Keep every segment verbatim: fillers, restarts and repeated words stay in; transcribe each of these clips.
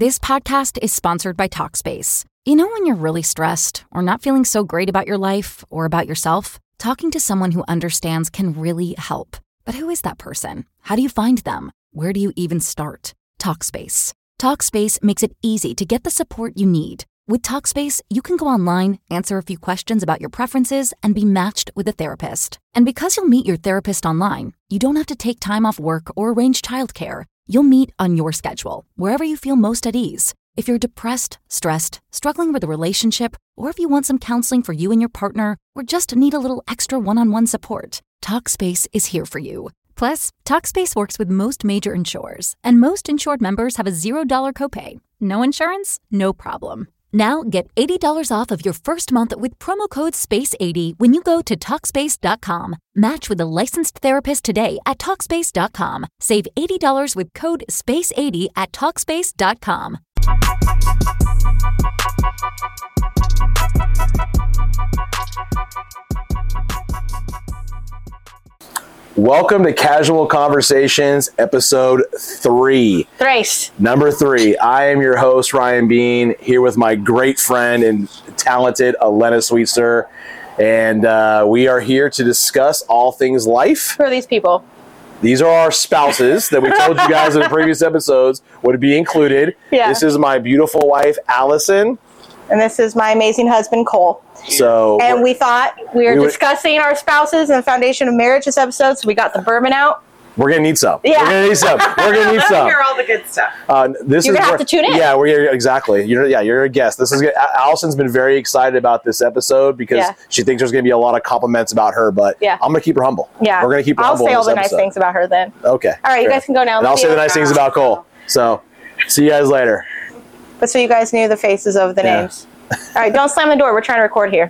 This podcast is sponsored by Talkspace. You know when you're really stressed or not feeling so great about your life or about yourself? Talking to someone who understands can really help. But who is that person? How do you find them? Where do you even start? Talkspace. Talkspace makes it easy to get the support you need. With Talkspace, you can go online, answer a few questions about your preferences, and be matched with a therapist. And because you'll meet your therapist online, you don't have to take time off work or arrange childcare. You'll meet on your schedule, wherever you feel most at ease. If you're depressed, stressed, struggling with a relationship, or if you want some counseling for you and your partner, or just need a little extra one-on-one support, Talkspace is here for you. Plus, Talkspace works with most major insurers, and most insured members have a zero dollar copay. No insurance? No problem. Now get eighty dollars off of your first month with promo code space eighty when you go to Talkspace dot com. Match with a licensed therapist today at Talkspace dot com. Save eighty dollars with code space eighty at Talkspace dot com. Welcome to Casual Conversations, episode three. Thrace. Number three. I am your host, Ryan Bean, here with my great friend and talented Elena Sweetster. And uh, we are here to discuss all things life. Who are these people? These are our spouses that we told you guys in the previous episodes would be included. Yeah. This is my beautiful wife, Allison. And this is my amazing husband, Cole. So, and we thought we were we would, discussing our spouses and the foundation of marriage this episode, so we got the bourbon out. We're going to need some. Yeah. We're going to need some. We're going to need some. Hear all the good stuff. Uh, this You're is going to have where, to tune in. Yeah, we're exactly. You're, yeah, you're a guest. This is good. Allison's been very excited about this episode because yeah. she thinks there's going to be a lot of compliments about her, but yeah. I'm going to keep her humble. Yeah. We're going to keep her I'll humble. I'll say all the episode. nice things about her then. Okay. All right, sure. you guys can go now. And I'll say the nice things about Cole. So, see you guys later. But so you guys knew the faces of the yeah. names. All right, don't slam the door. We're trying to record here.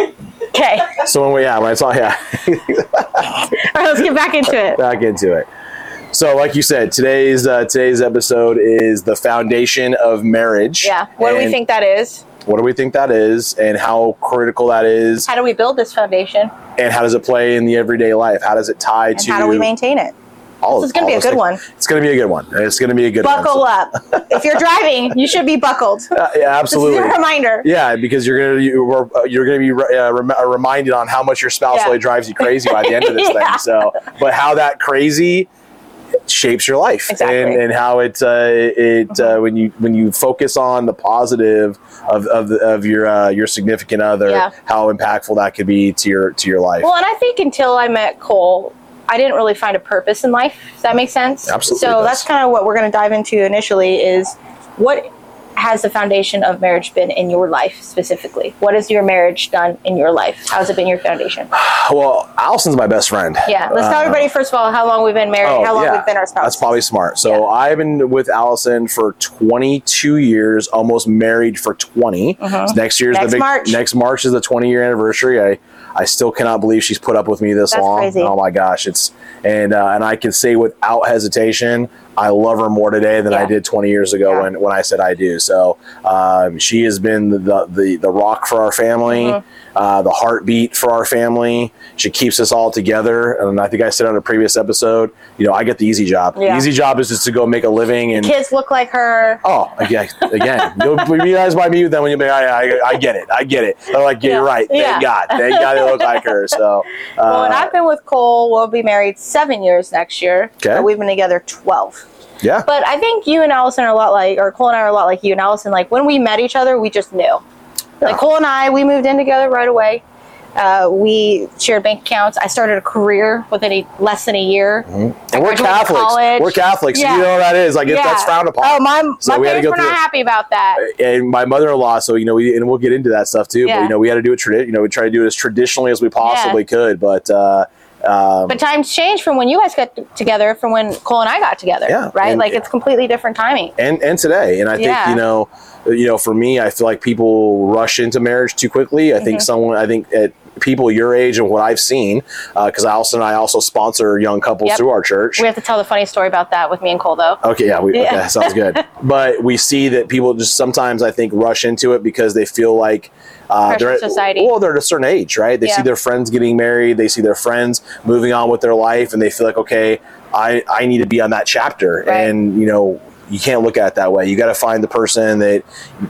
Okay. So when we, yeah, when I saw, yeah. All right, let's get back into it. Back into it. So, like you said, today's uh, today's episode is the foundation of marriage. Yeah. What do we think that is? What do we think that is, and how critical that is? How do we build this foundation? And how does it play in the everyday life? How does it tie and to? How do we maintain it? All, this is going to be a good one. It's going to be a good one. It's going to be a good Buckle one. Buckle up. If you're driving, you should be buckled. Uh, yeah, absolutely. This is a reminder. Yeah, because you're going to you, you're going to be uh, rem- reminded on how much your spouse yeah. really drives you crazy by the end of this yeah. thing. So, but how that crazy shapes your life, exactly. and, and how it uh, it mm-hmm. uh, when you when you focus on the positive of of, the, of your uh, your significant other, yeah. how impactful that could be to your to your life. Well, and I think until I met Cole, I didn't really find a purpose in life. Does that make sense? Absolutely. So that's kind of what we're going to dive into initially is what has the foundation of marriage been in your life specifically? What has your marriage done in your life? How's it been your foundation? Well, Allison's my best friend. Yeah. Let's tell uh, everybody, first of all, how long we've been married, oh, how long yeah. we've been our spouses. That's probably smart. So yeah. I've been with Allison for twenty-two years, almost married for twenty. Mm-hmm. So next year's next the big, March. Next March is the twenty-year anniversary. I I still cannot believe she's put up with me this That's long. crazy. Oh my gosh, it's and uh, and I can say without hesitation, I love her more today than yeah. I did twenty years ago yeah. when, when I said I do. So um, she has been the, the the rock for our family, mm-hmm. uh, the heartbeat for our family. She keeps us all together. And I think I said on a previous episode, you know, I get the easy job. Yeah. The easy job is just to go make a living. And kids look like her. Oh, again, again, you'll be guys by me then when you be, I, I, I get it, I get it. I'm like, yeah, yeah. you're right. Thank yeah. God, thank God they look like her. So, uh, well, and I've been with Cole. We'll be married seven years next year. Okay. But we've been together twelve. Yeah. But I think you and Allison are a lot like, or Cole and I are a lot like you and Allison. Like when we met each other, we just knew. Yeah. Like Cole and I, we moved in together right away. Uh, we shared bank accounts. I started a career within a, less than a year. Mm-hmm. And we're Catholics. College. We're Catholics. Yeah. You know what that is. Like, yeah. if that's frowned upon. Oh, my, so my we parents had to go were not through happy about that. And my mother-in-law, so, you know, we, and we'll get into that stuff too, yeah. but, you know, we had to do it, tradi- you know, we try to do it as traditionally as we possibly yeah. could. But, uh, um, but times changed from when you guys got together from when Cole and I got together. Yeah. Right? And, like, it's completely different timing. And, and today. And I think, yeah. you know, you know, for me, I feel like people rush into marriage too quickly. I mm-hmm. think someone, I think at people your age and what I've seen, because uh, Allison and I also sponsor young couples yep. through our church. We have to tell the funny story about that with me and Cole, though. Okay, yeah, we, yeah. okay, sounds good. But we see that people just sometimes, I think, rush into it because they feel like uh, they're at, society. Well, they're at a certain age, right? They yeah. see their friends getting married, they see their friends moving on with their life, and they feel like, okay, I, I need to be on that chapter. Right. And, you know, you can't look at it that way. You got to find the person that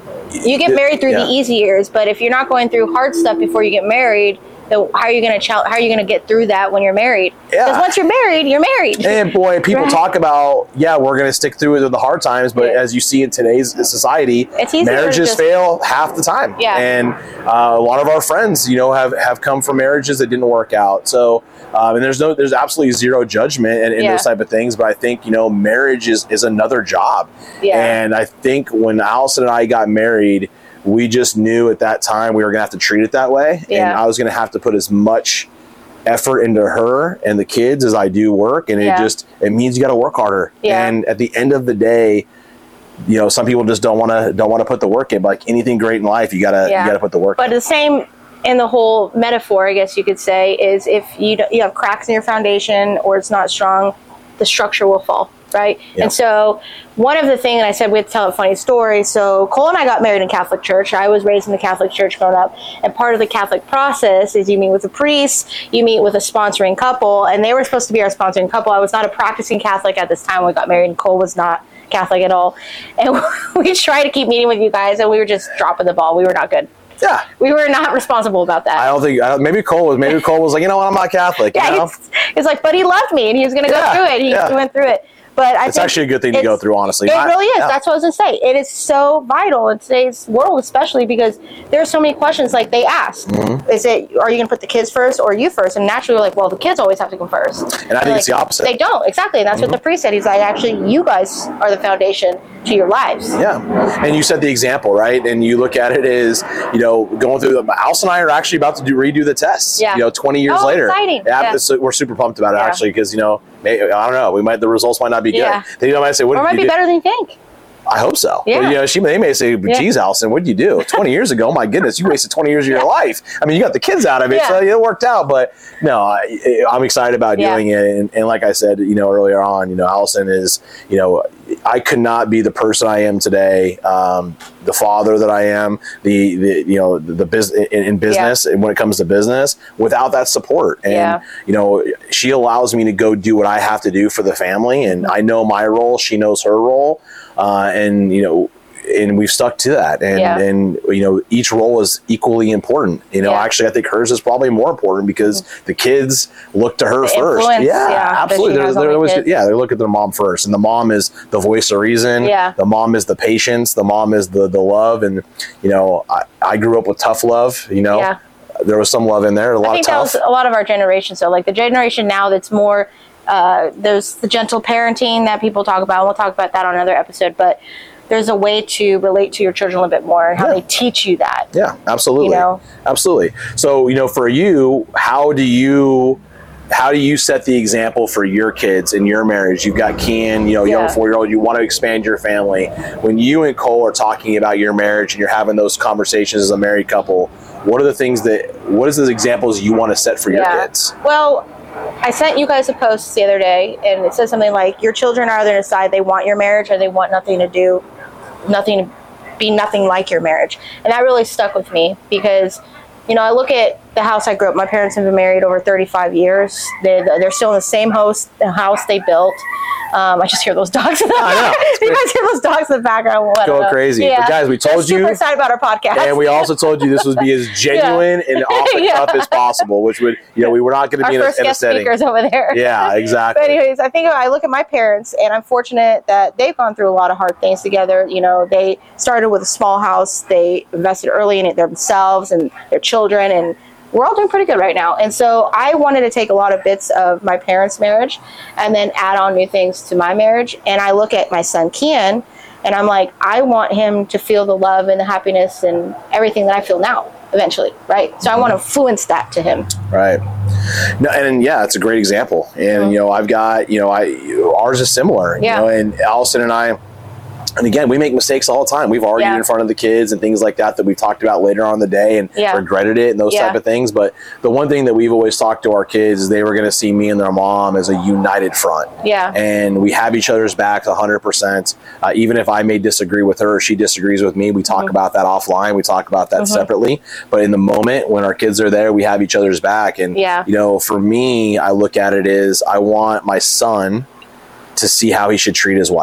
you get married through yeah. the easy years, but if you're not going through hard stuff before you get married, then how are you going to ch- how are you going to get through that when you're married? Because Yeah. once you're married, you're married. And boy, people Right. talk about, yeah, we're going to stick through it with the hard times, but Yeah. as you see in today's society, It's easier to marriages just- fail half the time. Yeah. And uh, a lot of our friends, you know, have, have come from marriages that didn't work out. So, um, and there's no, there's absolutely zero judgment in, in Yeah. those type of things. But I think, you know, marriage is, is another job. Yeah. And I think when Allison and I got married, we just knew at that time we were going to have to treat it that way. Yeah. And I was going to have to put as much effort into her and the kids as I do work. And Yeah. it just, it means you got to work harder. Yeah. And at the end of the day, you know, some people just don't want to, don't want to put the work in, but like anything great in life, you gotta, Yeah. you gotta put the work But in. the same in the whole metaphor, I guess you could say, is if you don't, you have cracks in your foundation or it's not strong, the structure will fall, right? Yeah. And so one of the things, and I said we'd tell a funny story. So Cole and I got married in Catholic church. I was raised in the Catholic church growing up, and part of the Catholic process is you meet with a priest, you meet with a sponsoring couple, and they were supposed to be our sponsoring couple. I was not a practicing Catholic at this time when we got married, and Cole was not Catholic at all. And we tried to keep meeting with you guys, and we were just dropping the ball. We were not good. Yeah. We were not responsible about that. I don't think, I don't, maybe Cole was, maybe Cole was like, you know what, I'm not Catholic. You yeah, know? he's, he's like, but he loved me, and he was going to Yeah, go through it. He yeah. went through it. But I It's think actually a good thing to it's- go through, honestly. It I- really is. yeah. That's what I was going to say. It is so vital in today's world, especially because there are so many questions like they ask. Mm-hmm. Is it, are you going to put the kids first or you first? And naturally, we're like, well, the kids always have to come first. And I think it's the opposite. They don't. Exactly. And that's Mm-hmm. what the priest said. He's like, actually, you guys are the foundation to your lives. Yeah. And you set the example, right? And you look at it as, you know, going through the, Alice and I are actually about to do, redo the tests, Yeah. you know, twenty years Oh, later. exciting. Yeah, Yeah. so we're super pumped about it, Yeah. actually, because, you know, may, I don't know, we might, the results might not be good. Yeah. They might say, what Or it did might you be do? better than you think. I hope so. Yeah. But, you know, she, they may say, geez, Allison, what did you do? twenty years ago, my goodness, you wasted twenty years of your life. I mean, you got the kids out of it, Yeah. so it worked out. But no, I, I'm excited about Yeah. doing it. And, and like I said, you know, earlier on, you know, Allison is, you know, I could not be the person I am today, um, the father that I am, the, the you know, the, the business in, in business, and when it comes to business, without that support. And, Yeah. you know, she allows me to go do what I have to do for the family. And I know my role, she knows her role. Uh, and, you know, and we've stuck to that. And, Yeah. and, you know, each role is equally important. You know, Yeah. actually, I think hers is probably more important because the kids look to her The first. influence, Yeah, yeah, that absolutely. she They're, has they're on the always, kids. yeah, they look at their mom first. And the mom is the voice of reason. Yeah. The mom is the patience. The mom is the, the love. And, you know, I, I grew up with tough love, you know. Yeah. There was some love in there, a lot I think of that tough. was a lot of our generation. So, like the generation now that's more, uh, there's the gentle parenting that people talk about. And we'll talk about that on another episode. But there's a way to relate to your children a little bit more and how Yeah. they teach you that. Yeah, absolutely. You know? Absolutely. So, you know, for you, how do you how do you set the example for your kids in your marriage? You've got Kian, you know, young Yeah. four-year-old, you want to expand your family. When you and Cole are talking about your marriage and you're having those conversations as a married couple, what are the things that, what is the examples you want to set for your Yeah. kids? Well, I sent you guys a post the other day, and it says something like, your children are either decide they want your marriage or they want nothing to do, nothing to be nothing like your marriage. And that really stuck with me because, you know, I look at the house I grew up. My parents have been married over thirty-five years. They're, they're still in the same house, the house they built. Um, I just hear those dogs in the I know. background. You guys hear those dogs in the background. Well, I don't Go know. crazy. But guys, we told They're you- super excited about our podcast. And we also told you this would be as genuine and off the Yeah. cuff as possible, which would, you know, we were not going to our be in a, first in a guest setting. speakers over there. Yeah, exactly. But anyways, I think I look at my parents, and I'm fortunate that they've gone through a lot of hard things together. You know, they started with a small house. They invested early in it themselves and their children, and we're all doing pretty good right now. And so I wanted to take a lot of bits of my parents' marriage and then add on new things to my marriage. And I look at my son, Kian, and I'm like, I want him to feel the love and the happiness and everything that I feel now, eventually, right? So I want to influence that to him. Right. No, and yeah, it's a great example. And, you know, I've got, you know, I, ours is similar, Yeah. you know, and Allison and I, and again, we make mistakes all the time. We've argued Yeah. in front of the kids and things like that that we've talked about later on in the day and Yeah. regretted it and those Yeah. type of things. But the one thing that we've always talked to our kids is they were going to see me and their mom as a united front. Yeah. And we have each other's backs one hundred percent. Uh, even if I may disagree with her or she disagrees with me, we talk Mm-hmm. about that offline. We talk about that separately. But in the moment when our kids are there, we have each other's back. And, Yeah. you know, for me, I look at it as I want my son to see how he should treat his wife.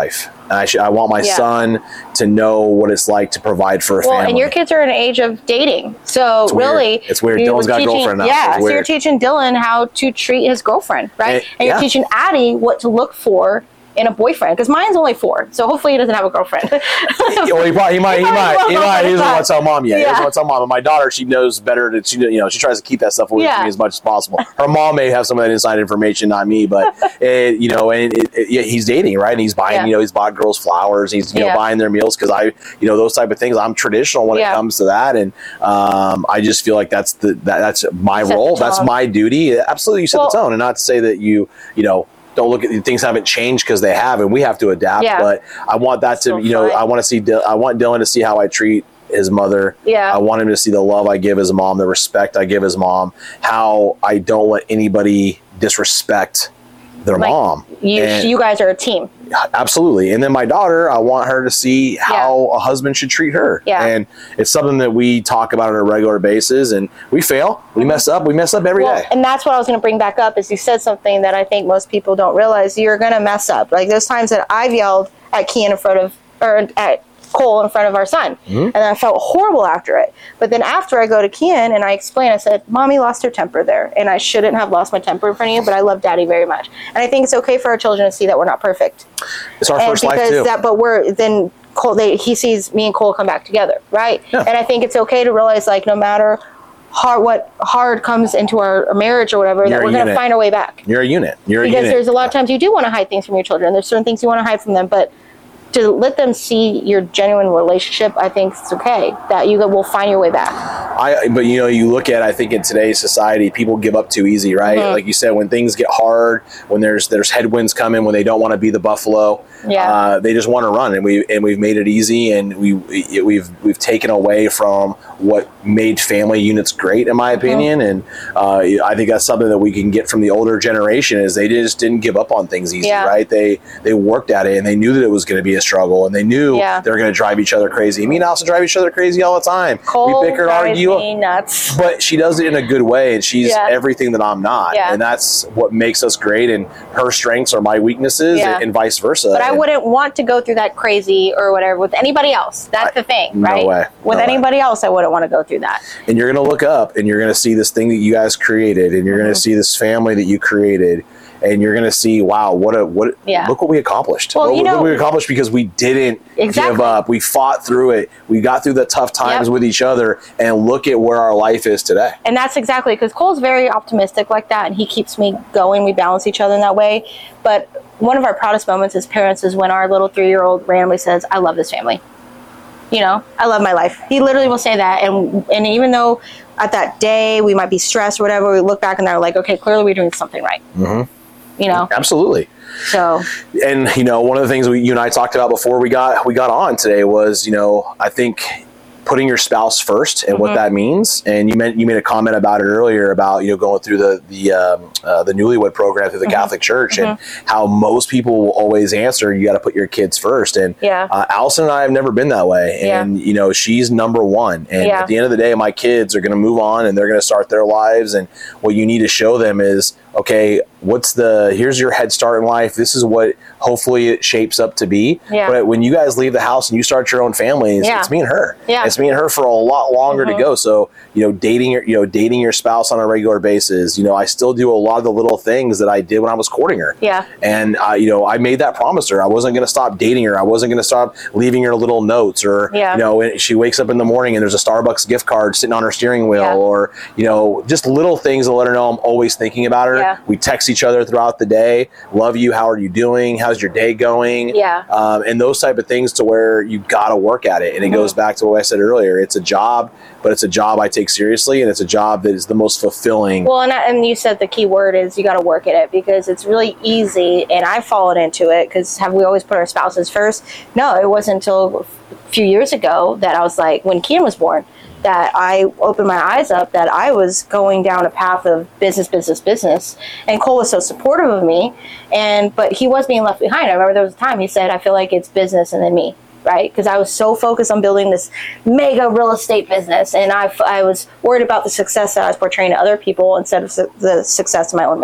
And I, sh- I want my Yeah. son to know what it's like to provide for a Well, family. and your kids are in an age of dating. So It's weird. really, It's weird. you Dylan's were got a teaching- girlfriend now, so Yeah, it's so you're weird. teaching Dylan how to treat his girlfriend, right? And- And, you're yeah. teaching Addie what to look for in a boyfriend, because mine's only four, so hopefully he doesn't have a girlfriend. well, he, probably, he might, he He might, might he well, might. He doesn't but- want to tell mom yet. He Yeah. doesn't want to tell mom. And my daughter, she knows better. That she, you know, she tries to keep that stuff away Yeah. from me as much as possible. Her mom may have some of that inside information, not me, but it, you know, and it, it, yeah, he's dating, right? And he's buying, Yeah. you know, he's bought girls flowers. He's you know Yeah. buying their meals because I, you know, those type of things. I'm traditional when Yeah. it comes to that, and um, I just feel like that's the that, that's my Set the role. That's tone. my duty. Absolutely, you set Well- the tone, and not to say that you, you know. Don't look at things haven't changed because they have, and we have to adapt. Yeah. But I want that to, Still you know, fine. I want to see, Dil- I want Dylan to see how I treat his mother. Yeah. I want him to see the love I give his mom, the respect I give his mom, how I don't let anybody disrespect their Like, mom. you, And- you guys are a team. Absolutely. And then my daughter, I want her to see how a husband should treat her. Yeah. And it's something that we talk about on a regular basis, and we fail, we mess up, we mess up every day. Well, and that's what I was going to bring back up is you said something that I think most people don't realize. You're going to mess up. Like those times that I've yelled at Kian in front of, or at Cole in front of our son. Mm-hmm. And I felt horrible after it. But then after I go to Kian and I explain, I said, Mommy lost her temper there. And I shouldn't have lost my temper in front of you, but I love Daddy very much. And I think it's okay for our children to see that we're not perfect. It's our And first life because too. that, but we're then Cole. They, he sees me and Cole come back together, right? Yeah. And I think it's okay to realize, like, no matter hard what hard comes into our marriage or whatever, You're that a we're going to unit. find our way back. You're a unit. You're a Because unit. there's a lot of times you do want to hide things from your children. There's certain things you want to hide from them, but to let them see your genuine relationship, I think it's okay that you will find your way back. I, but you know, you look at, I think in today's society, people give up too easy, right? Mhm. Like you said, when things get hard, when there's there's headwinds coming, when they don't want to be the buffalo, Yeah. uh, they just want to run, and we and we've made it easy, and we we've we've taken away from what made family units great, in my opinion, and uh, I think that's something that we can get from the older generation is they just didn't give up on things easy, Yeah. right? They they worked at it, and they knew that it was going to be a struggle, and they knew Yeah. they were going to drive each other crazy. Me and Allison drive each other crazy all the time. Cole we bicker and drives argue. me nuts. But she does it in a good way, and she's Yeah. everything that I'm not, Yeah. and that's what makes us great. And her strengths are my weaknesses, Yeah. and, and vice versa. But I And wouldn't want to go through that crazy or whatever with anybody else. That's the thing, no right? way. With No way. anybody else, I wouldn't want to go through that. And you're going to look up, and you're going to see this thing that you guys created, and you're going Mm-hmm. to see this family that you created, and you're going to see, wow, what a what! Yeah. Look what we accomplished. Well, Look you what know- we accomplished because we didn't Exactly. give up. We fought through it. We got through the tough times Yep. with each other, and look at where our life is today. And that's exactly because Cole's very optimistic like that, and he keeps me going. We balance each other in that way. But one of our proudest moments as parents is when our little three-year-old randomly says, "I love this family." You know, I love my life. He literally will say that, and and even though at that day we might be stressed or whatever, we look back and they're like, "Okay, clearly we're doing something right." Mm-hmm. You know, Absolutely. so And you know, one of the things we, you and I talked about before we got we got on today was, you know, I think putting your spouse first and what Mhm. that means. And you meant you made a comment about it earlier about, you know, going through the the um, uh, the newlywed program through the Mhm. Catholic Church, and Mhm. how most people will always answer, you got to put your kids first. And Yeah. uh, Allison and I have never been that way, Yeah. and you know, she's number one. And Yeah. at the end of the day, my kids are going to move on and they're going to start their lives. And what you need to show them is, okay, what's the here's your head start in life. This is what hopefully it shapes up to be. Yeah. But when you guys leave the house and you start your own families, Yeah. it's me and her. Yeah. It's me and her for a lot longer Mhm. to go. So, you know, dating your you know, dating your spouse on a regular basis, you know, I still do a lot of the little things that I did when I was courting her. yeah, And I, you know, I made that promise to her. I wasn't going to stop dating her. I wasn't going to stop leaving her little notes, or Yeah. you know, when she wakes up in the morning and there's a Starbucks gift card sitting on her steering wheel, Yeah. or you know, just little things to let her know I'm always thinking about her. Yeah. We text each other throughout the day. Love you. How are you doing? How's your day going? Yeah. Um, and those type of things to where you got to work at it. And it Mhm. goes back to what I said earlier. It's a job, but it's a job I take seriously, and it's a job that is the most fulfilling. Well, and, I, and you said the key word is you got to work at it, because it's really easy, and I've fallen into it, because have we always put our spouses first? No, it wasn't until a few years ago that I was like, when Kian was born, that I opened my eyes up that I was going down a path of business, business, business. And Cole was so supportive of me, and but he was being left behind. I remember there was a time he said, I feel like it's business and then me. Right? Because I was so focused on building this mega real estate business, and I, I was worried about the success that I was portraying to other people instead of su- the success of my own marriage.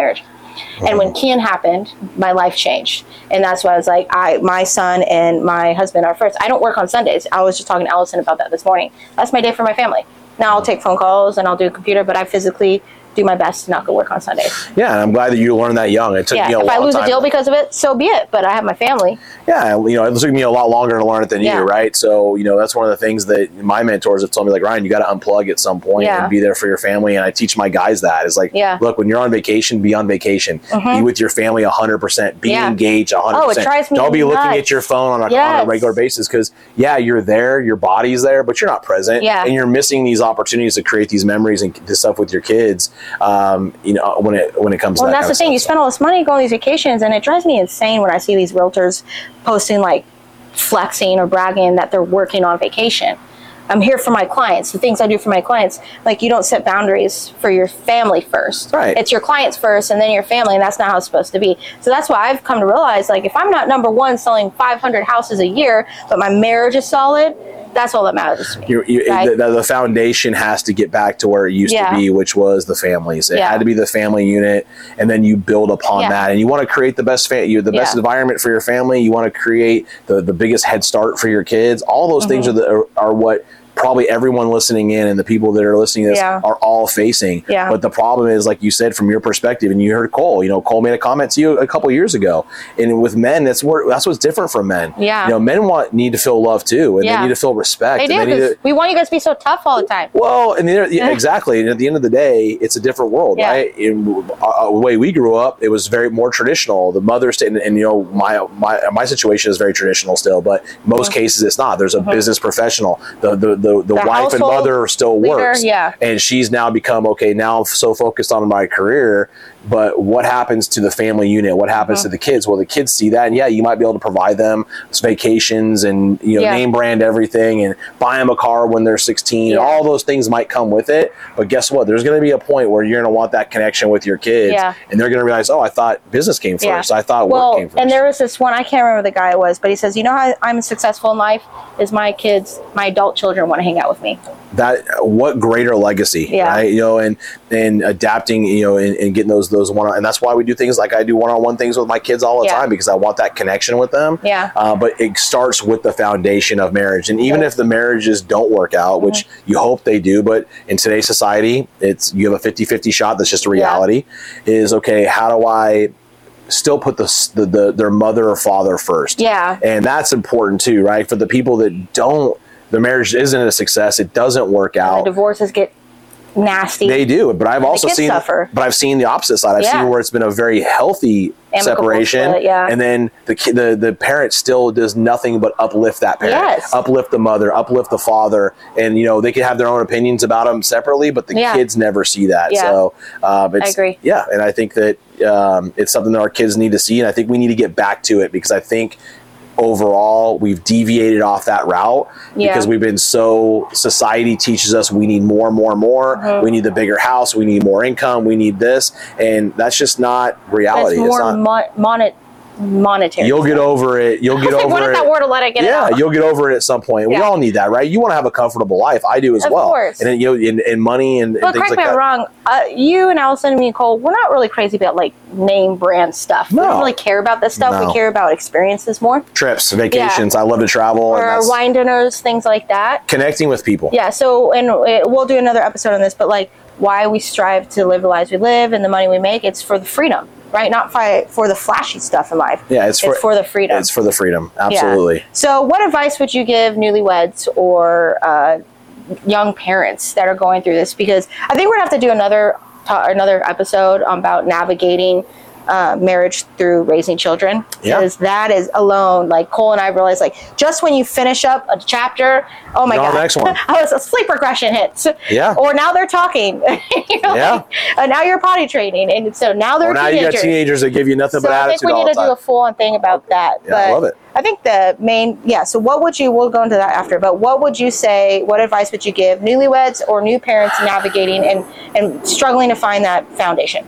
Mm-hmm. And when Ken happened, my life changed. And that's why I was like, I, my son and my husband are first. I don't work on Sundays. I was just talking to Allison about that this morning. That's my day for my family. Now I'll take phone calls and I'll do a computer, but I physically do my best to not go work on Sundays. Yeah, and I'm glad that you learned that young. It took yeah, me a if long time. I lose a deal because of it, so be it. But I have my family. Yeah, you know, it took me a lot longer to learn it than yeah. you, right? So, you know, that's one of the things that my mentors have told me, like, Ryan, you got to unplug at some point yeah. and be there for your family. And I teach my guys that. It's like, yeah. look, when you're on vacation, be on vacation. Mm-hmm. Be with your family one hundred percent. Be yeah. engaged one hundred percent. Oh, it drives me Don't be nuts. looking at your phone on a, yes. on a regular basis because, yeah, you're there, your body's there, but you're not present. Yeah. And you're missing these opportunities to create these memories and this stuff with your kids, um, you know, when it when it comes well, to that that's kind the of thing. stuff. You spend all this money going on these vacations, and it drives me insane when I see these realtors posting like flexing or bragging that they're working on vacation. I'm here for my clients. The things I do for my clients, like you don't set boundaries for your family first. Right. It's your clients first, and then your family, and that's not how it's supposed to be. So that's why I've come to realize, like, if I'm not number one selling five hundred houses a year, but my marriage is solid, that's all that matters to me. You, you, right? the, the foundation has to get back to where it used yeah. to be, which was the families. It yeah. had to be the family unit, and then you build upon yeah. that. And you want to create the best, fa- you the best yeah. environment for your family. You want to create the, the biggest head start for your kids. All those mm-hmm. things are, the, are are what probably everyone listening in and the people that are listening to this yeah. are all facing. Yeah. But the problem is, like you said, from your perspective, and you heard Cole, you know, Cole made a comment to you a couple years ago. And with men, that's where, that's what's different from men. Yeah. You know, men want, need to feel love too. And yeah. they need to feel respect. They do, and they need because to, we want you guys to be so tough all the time. well, and the, yeah, exactly. And at the end of the day, it's a different world, yeah. right? In uh, the way we grew up, it was very more traditional. The mother stayed, and, and you know, my my my situation is very traditional still, but most mm-hmm. cases it's not. There's a mm-hmm. business professional. The the the, the, the wife and mother still leader, works, yeah. and she's now become okay. Now I'm so focused on my career. But what happens to the family unit? What happens mm-hmm. to the kids? Well, the kids see that, and yeah, you might be able to provide them vacations and you know yeah. name brand everything and buy them a car when they're sixteen. Yeah. And all those things might come with it. But guess what? There's going to be a point where you're going to want that connection with your kids, yeah. and they're going to realize, oh, I thought business came first. Yeah. I thought well, work came first. And there was this one, I can't remember the guy it was, but he says, you know how I'm successful in life is my kids, my adult children want to hang out with me. That what greater legacy, yeah. right? You know, and and adapting, you know, and, and getting those those one, and that's why we do things like I do one-on-one things with my kids all the yeah. time because I want that connection with them. Yeah. Uh, but it starts with the foundation of marriage, and even yes. if the marriages don't work out, mm-hmm. which you hope they do, but in today's society, it's you have a fifty-fifty shot. That's just a reality. Yeah. Is okay. How do I still put the, the the their mother or father first? Yeah. And that's important too, right? For the people that don't. The marriage isn't a success. It doesn't work out. And the divorces get nasty. They do, but I've and also seen. Suffer. But I've seen the opposite side. I've yeah. seen where it's been a very healthy amicable separation, split, yeah. and then the the the parent still does nothing but uplift that parent, yes. uplift the mother, uplift the father, and you know they can have their own opinions about them separately, but the yeah. kids never see that. Yeah. So uh, it's, I agree. Yeah, and I think that um, it's something that our kids need to see, and I think we need to get back to it because I think. Overall, we've deviated off that route yeah. because we've been so society teaches us we need more, more, more. Mm-hmm. We need the bigger house. We need more income. We need this, and that's just not reality. It's more it's not, mon- monet- monetary. You'll get over it. You'll get like, over what it. What is that word to let it get yeah, out? You'll get over it at some point. Yeah. We all need that, right? You want to have a comfortable life. I do as of well. Of course. And then, you know, in, in money and, but and things correct like me that. wrong. Uh, you and Allison and me, Cole, we're not really crazy about like name brand stuff. No. We don't really care about this stuff. No. We care about experiences more. Trips, vacations. Yeah. I love to travel. Or and wine dinners, things like that. Connecting with people. Yeah. So, and it, we'll do another episode on this, but like why we strive to live the lives we live and the money we make, it's for the freedom. Right, not for, for the flashy stuff in life. Yeah, it's for, it's for the freedom. It's for the freedom, absolutely. Yeah. So what advice would you give newlyweds or uh, young parents that are going through this? Because I think we're going to have to do another ta- another episode about navigating uh, marriage through raising children. Because yeah. that is alone, like Cole and I realized, like just when you finish up a chapter, oh my You're God. on the next one. Oh, it's a sleep regression hits. Yeah. Or now they're talking. you know, yeah. Like, uh, now you're potty training. And so now they're or now teenagers. you got teenagers that give you nothing so but attitude I think we all need to the time. do a full-on thing about that. Yeah, but I love it. I think the main, yeah, so what would you, we'll go into that after, but what would you say, what advice would you give newlyweds or new parents navigating and, and struggling to find that foundation?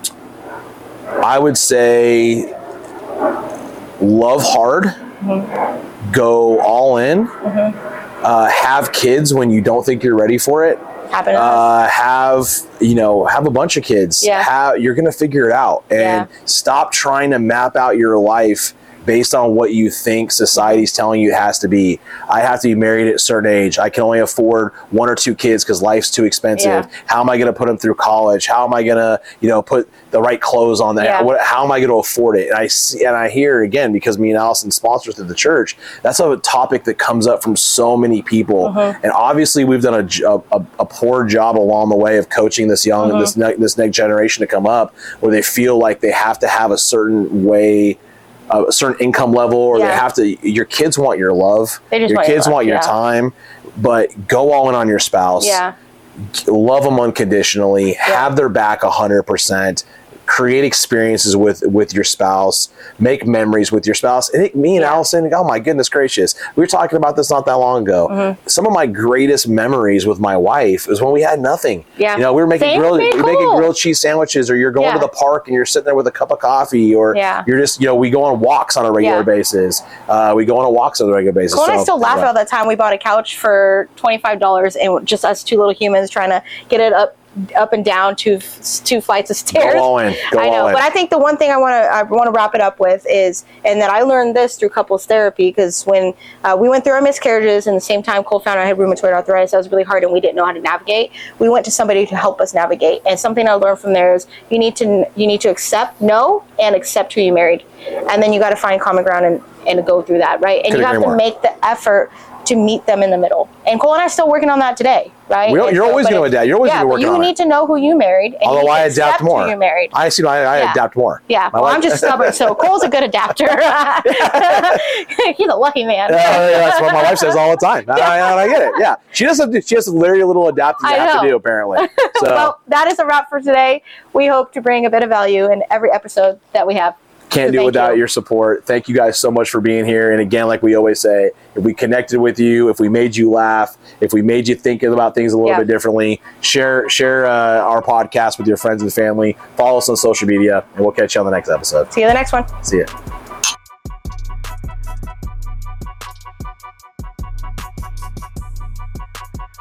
I would say love hard, mm-hmm. go all in, mm-hmm. uh, have kids when you don't think you're ready for it. Happen to uh, have, you know, have a bunch of kids. Yeah. Have, you're going to figure it out. And Yeah. stop trying to map out your life based on what you think society's telling you it has to be. I have to be married at a certain age. I can only afford one or two kids because life's too expensive. Yeah. How am I going to put them through college? How am I going to, you know, put the right clothes on them? Yeah. What, how am I going to afford it? And I see, and I hear again, because me and Allison sponsor through the church, that's a topic that comes up from so many people. Mm-hmm. And obviously we've done a, a, a poor job along the way of coaching this young, Mm-hmm. this, ne- this next generation to come up where they feel like they have to have a certain way, a certain income level, or Yeah. they have to, your kids want your love, They just your want your kids love, want your yeah. time, but go all in on your spouse. Yeah. Love them unconditionally, have their back one hundred percent, create experiences with with your spouse, make memories with your spouse. And it, me and Yeah. Allison, oh my goodness gracious, we were talking about this not that long ago. Mm-hmm. Some of my greatest memories with my wife is when we had nothing. Yeah. You know, we were making Same, grilled, pretty we were making cool. grilled cheese sandwiches, or you're going Yeah. to the park and you're sitting there with a cup of coffee, or Yeah. you're just, you know, we go on walks on a regular Yeah. basis. Uh, we go on walks on a regular basis. Cole and I So, still laugh yeah. about that time we bought a couch for twenty-five dollars and just us two little humans trying to get it up up and down two two flights of stairs. Go all in. Go I know, all in. but I think the one thing I want to I want to wrap it up with is, and that I learned this through couples therapy, because when uh, we went through our miscarriages and the same time Cole found out I had rheumatoid arthritis, that was really hard and we didn't know how to navigate. We went to somebody to help us navigate, and something I learned from there is you need to you need to accept no and accept who you married, and then you got to find common ground and and go through that, right? And Couldn't you have agree to more. make the effort to meet them in the middle. And Cole and I are still working on that today, right? We don't- And you're always but gonna it- adapt. You're always yeah, gonna be but working you on need it. to know who you married. And Although you need I to adapt accept more. Who you married. I see. I, I Yeah. adapt more. Yeah, My well, wife- I'm just stubborn, so Cole's a good adapter. He's a lucky man. Uh, yeah, that's what my wife says all the time. I, I, I get it. Yeah, she does. Have, she has literally a little adapting I to have to know. do apparently. So Well, that is a wrap for today. We hope to bring a bit of value in every episode that we have. can't So do thank without you. your support. Thank you guys so much for being here. And again, like we always say, if we connected with you, if we made you laugh, if we made you think about things a little Yeah. bit differently, share share uh, our podcast with your friends and family. Follow us on social media, and we'll catch you on the next episode. See you in the next one. See ya.